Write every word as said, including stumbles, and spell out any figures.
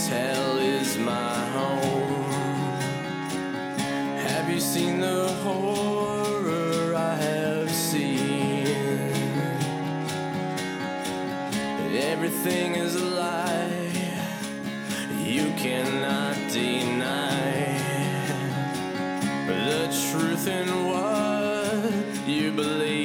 This hell is my home. Have you seen the horror I have seen? Everything is a lie you cannot deny. The truth in what you believe